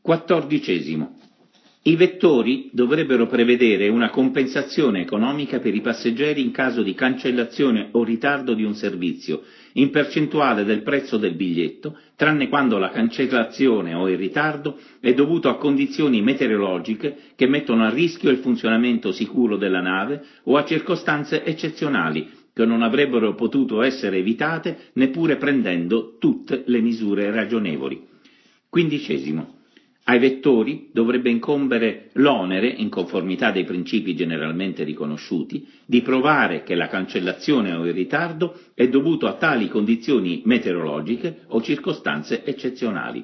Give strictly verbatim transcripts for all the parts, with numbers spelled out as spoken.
Quattordicesimo. I vettori dovrebbero prevedere una compensazione economica per i passeggeri in caso di cancellazione o ritardo di un servizio, in percentuale del prezzo del biglietto, tranne quando la cancellazione o il ritardo è dovuto a condizioni meteorologiche che mettono a rischio il funzionamento sicuro della nave o a circostanze eccezionali che non avrebbero potuto essere evitate neppure prendendo tutte le misure ragionevoli. Quindicesimo. Ai vettori dovrebbe incombere l'onere, in conformità dei principi generalmente riconosciuti, di provare che la cancellazione o il ritardo è dovuto a tali condizioni meteorologiche o circostanze eccezionali.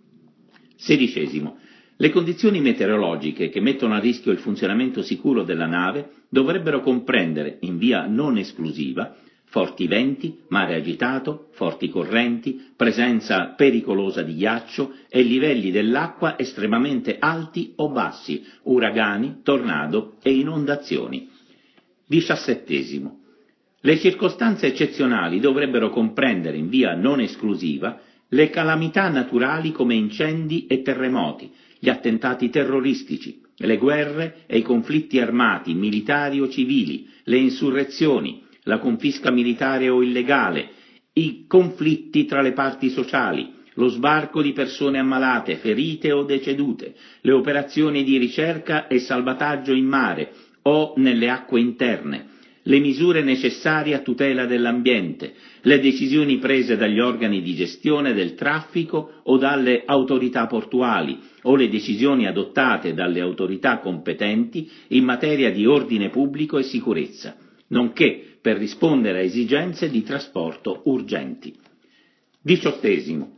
Sedicesimo. Le condizioni meteorologiche che mettono a rischio il funzionamento sicuro della nave dovrebbero comprendere, in via non esclusiva, forti venti, mare agitato, forti correnti, presenza pericolosa di ghiaccio e livelli dell'acqua estremamente alti o bassi, uragani, tornado e inondazioni. Diciassettesimo. Le circostanze eccezionali dovrebbero comprendere in via non esclusiva le calamità naturali come incendi e terremoti, gli attentati terroristici, le guerre e i conflitti armati, militari o civili, le insurrezioni, la confisca militare o illegale, i conflitti tra le parti sociali, lo sbarco di persone ammalate, ferite o decedute, le operazioni di ricerca e salvataggio in mare o nelle acque interne, le misure necessarie a tutela dell'ambiente, le decisioni prese dagli organi di gestione del traffico o dalle autorità portuali o le decisioni adottate dalle autorità competenti in materia di ordine pubblico e sicurezza, nonché per rispondere a esigenze di trasporto urgenti. Diciottesimo.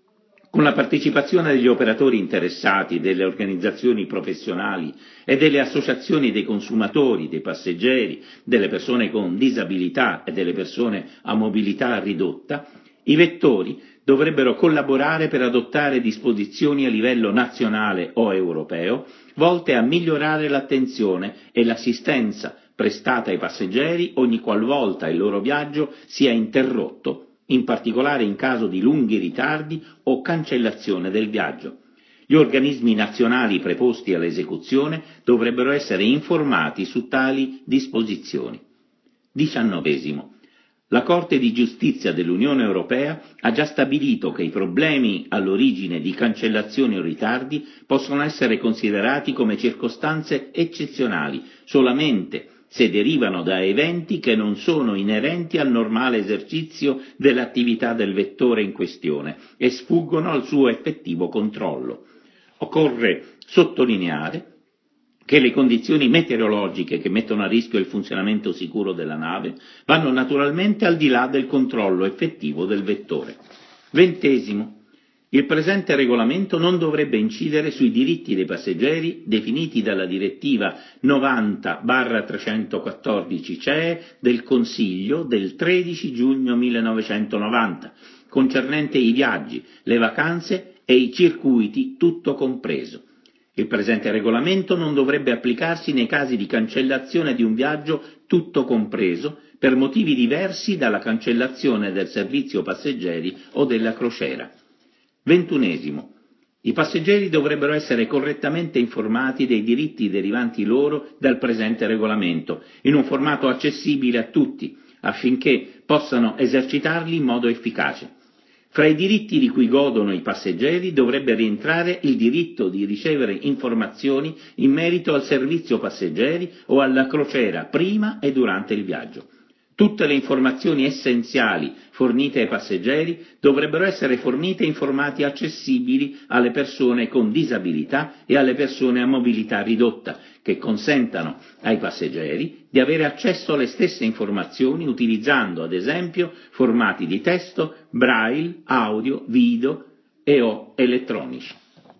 Con la partecipazione degli operatori interessati, delle organizzazioni professionali e delle associazioni dei consumatori, dei passeggeri, delle persone con disabilità e delle persone a mobilità ridotta, i vettori dovrebbero collaborare per adottare disposizioni a livello nazionale o europeo volte a migliorare l'attenzione e l'assistenza prestata ai passeggeri ogni qualvolta il loro viaggio sia interrotto, in particolare in caso di lunghi ritardi o cancellazione del viaggio. Gli organismi nazionali preposti all'esecuzione dovrebbero essere informati su tali disposizioni. Diciannovesimo. La Corte di Giustizia dell'Unione Europea ha già stabilito che i problemi all'origine di cancellazioni o ritardi possono essere considerati come circostanze eccezionali solamente se derivano da eventi che non sono inerenti al normale esercizio dell'attività del vettore in questione e sfuggono al suo effettivo controllo. Occorre sottolineare che le condizioni meteorologiche che mettono a rischio il funzionamento sicuro della nave vanno naturalmente al di là del controllo effettivo del vettore. Ventesimo. Il presente regolamento non dovrebbe incidere sui diritti dei passeggeri definiti dalla direttiva novanta trecentoquattordici C E del Consiglio del tredici giugno millenovecentonovanta, concernente i viaggi, le vacanze e i circuiti tutto compreso. Il presente regolamento non dovrebbe applicarsi nei casi di cancellazione di un viaggio tutto compreso per motivi diversi dalla cancellazione del servizio passeggeri o della crociera. Ventunesimo. I passeggeri dovrebbero essere correttamente informati dei diritti derivanti loro dal presente regolamento, in un formato accessibile a tutti, affinché possano esercitarli in modo efficace. Fra i diritti di cui godono i passeggeri dovrebbe rientrare il diritto di ricevere informazioni in merito al servizio passeggeri o alla crociera prima e durante il viaggio. Tutte le informazioni essenziali fornite ai passeggeri dovrebbero essere fornite in formati accessibili alle persone con disabilità e alle persone a mobilità ridotta, che consentano ai passeggeri di avere accesso alle stesse informazioni utilizzando, ad esempio, formati di testo, braille, audio, video e o elettronici.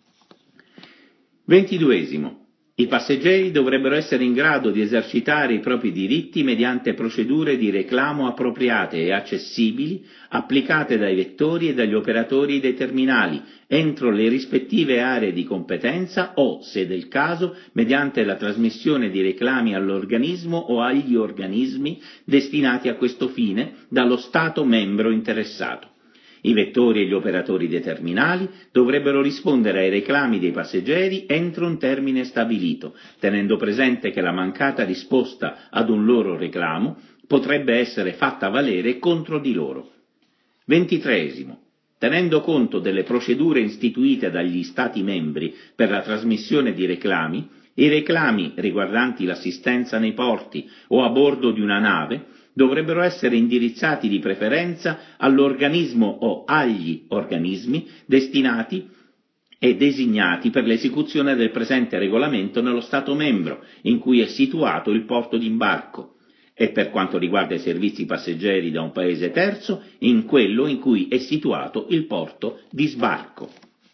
Ventiduesimo. I passeggeri dovrebbero essere in grado di esercitare i propri diritti mediante procedure di reclamo appropriate e accessibili, applicate dai vettori e dagli operatori dei terminali, entro le rispettive aree di competenza o, se del caso, mediante la trasmissione di reclami all'organismo o agli organismi destinati a questo fine dallo Stato membro interessato. I vettori e gli operatori dei terminali dovrebbero rispondere ai reclami dei passeggeri entro un termine stabilito, tenendo presente che la mancata risposta ad un loro reclamo potrebbe essere fatta valere contro di loro. Ventitreesimo. Tenendo conto delle procedure istituite dagli Stati membri per la trasmissione di reclami, i reclami riguardanti l'assistenza nei porti o a bordo di una nave dovrebbero essere indirizzati di preferenza all'organismo o agli organismi destinati e designati per l'esecuzione del presente regolamento nello Stato membro in cui è situato il porto d'imbarco e, per quanto riguarda i servizi passeggeri da un paese terzo, in quello in cui è situato il porto di sbarco.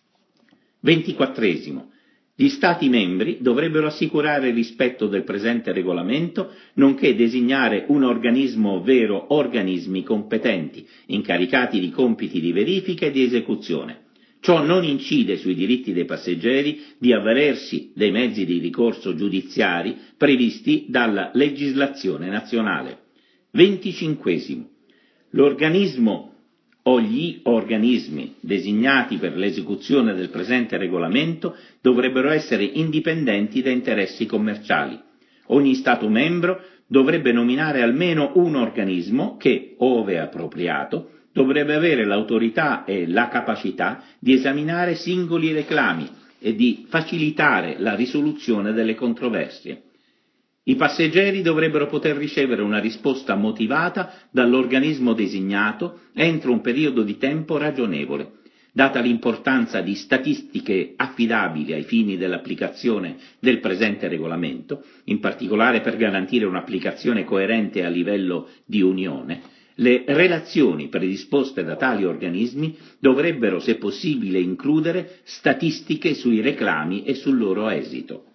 Ventiquattresimo. Gli Stati membri dovrebbero assicurare il rispetto del presente regolamento, nonché designare un organismo ovvero organismi competenti, incaricati di compiti di verifica e di esecuzione. Ciò non incide sui diritti dei passeggeri di avvalersi dei mezzi di ricorso giudiziari previsti dalla legislazione nazionale. Venticinquesimo. L'organismo o gli organismi designati per l'esecuzione del presente regolamento dovrebbero essere indipendenti da interessi commerciali. Ogni Stato membro dovrebbe nominare almeno un organismo che, ove appropriato, dovrebbe avere l'autorità e la capacità di esaminare singoli reclami e di facilitare la risoluzione delle controversie. I passeggeri dovrebbero poter ricevere una risposta motivata dall'organismo designato entro un periodo di tempo ragionevole. Data l'importanza di statistiche affidabili ai fini dell'applicazione del presente regolamento, in particolare per garantire un'applicazione coerente a livello di Unione, le relazioni predisposte da tali organismi dovrebbero, se possibile, includere statistiche sui reclami e sul loro esito.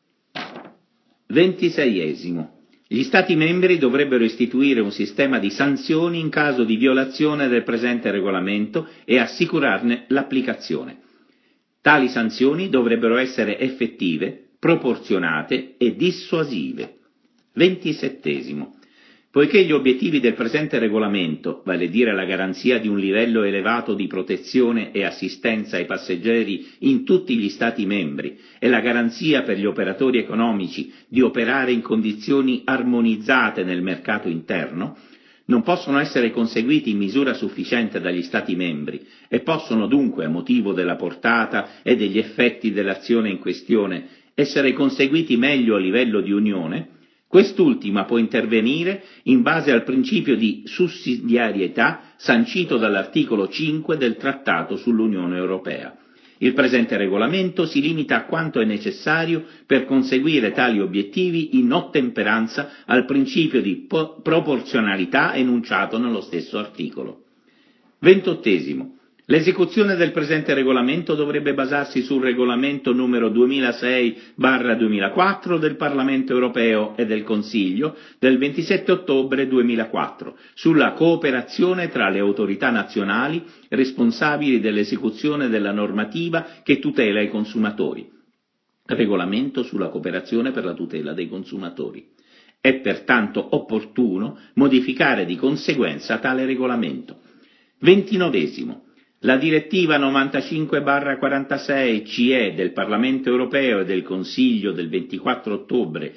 Ventiseiesimo. Gli Stati membri dovrebbero istituire un sistema di sanzioni in caso di violazione del presente regolamento e assicurarne l'applicazione. Tali sanzioni dovrebbero essere effettive, proporzionate e dissuasive. Ventisettesimo. Poiché gli obiettivi del presente regolamento, vale a dire la garanzia di un livello elevato di protezione e assistenza ai passeggeri in tutti gli Stati membri e la garanzia per gli operatori economici di operare in condizioni armonizzate nel mercato interno, non possono essere conseguiti in misura sufficiente dagli Stati membri e possono dunque, a motivo della portata e degli effetti dell'azione in questione, essere conseguiti meglio a livello di Unione, quest'ultima può intervenire in base al principio di sussidiarietà sancito dall'articolo cinque del Trattato sull'Unione Europea. Il presente regolamento si limita a quanto è necessario per conseguire tali obiettivi in ottemperanza al principio di po- proporzionalità enunciato nello stesso articolo. Ventottesimo. L'esecuzione del presente regolamento dovrebbe basarsi sul regolamento numero duemilasei duemilaquattro del Parlamento europeo e del Consiglio del ventisette ottobre duemilaquattro sulla cooperazione tra le autorità nazionali responsabili dell'esecuzione della normativa che tutela i consumatori. Regolamento sulla cooperazione per la tutela dei consumatori. È pertanto opportuno modificare di conseguenza tale regolamento. Ventinovesimo. La direttiva novantacinque quarantasei C E del Parlamento europeo e del Consiglio del ventiquattro ottobre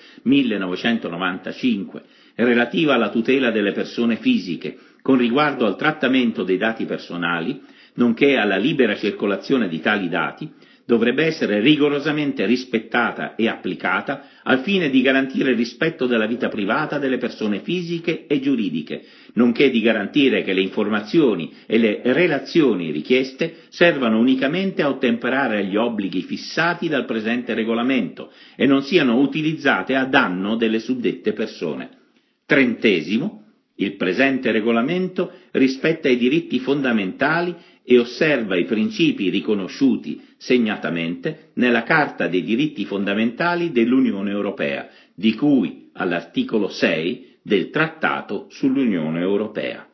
millenovecentonovantacinque, relativa alla tutela delle persone fisiche con riguardo al trattamento dei dati personali, nonché alla libera circolazione di tali dati, dovrebbe essere rigorosamente rispettata e applicata al fine di garantire il rispetto della vita privata delle persone fisiche e giuridiche, nonché di garantire che le informazioni e le relazioni richieste servano unicamente a ottemperare agli obblighi fissati dal presente regolamento e non siano utilizzate a danno delle suddette persone. Trentesimo. Il presente regolamento rispetta i diritti fondamentali e osserva i principi riconosciuti segnatamente nella Carta dei diritti fondamentali dell'Unione Europea, di cui all'articolo sei del Trattato sull'Unione Europea.